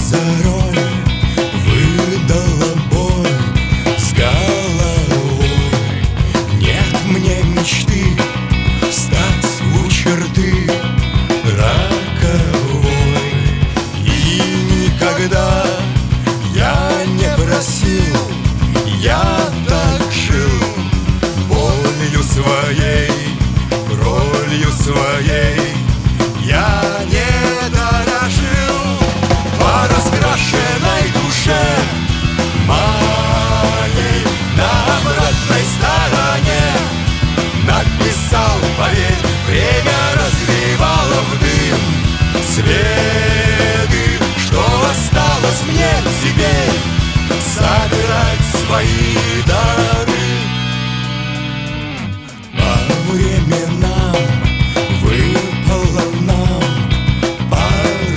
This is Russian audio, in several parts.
за роль выдала боль с головой. Нет мне мечты встать у черты роковой. И никогда я не просил, я так жил болью своей, ролью своей. Я не дорожил по раскрашенной душе моей. На обратной стороне написал, поверь, время развивало в дым следы. Что осталось мне теперь? Собирать свои дары. По временам выпало нам по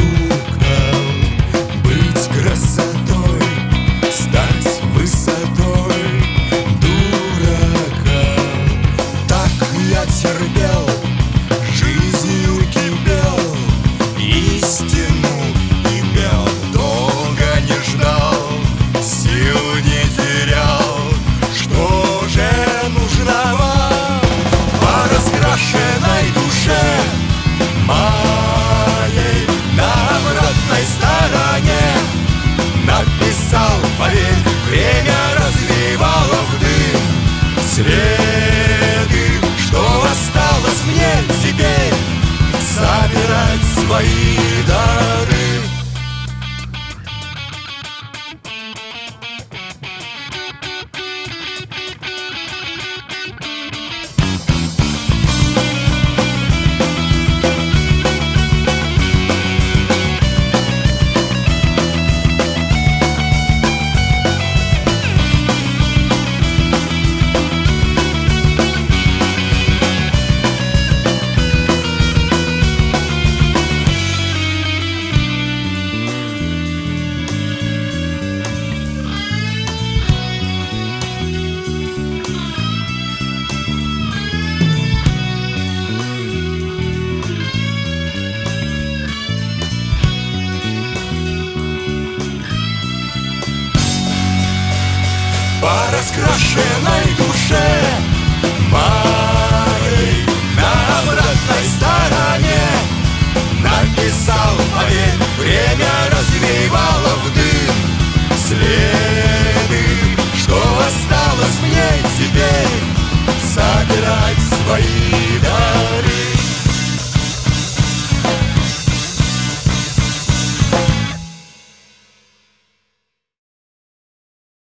рукам быть красотой, стать высотой дурака. Так я терпел, жизнью кипел, истину имел, долго не ждал, сил не терял. Что же нужно вам по раскрашенной душе моей? На обратной стороне написал, поверь, время развивало в дым следы. Что осталось мне теперь? Собирать свои дары. По раскрашенной душе моей на обратной стороне написал, поверь, время развивало в дым след.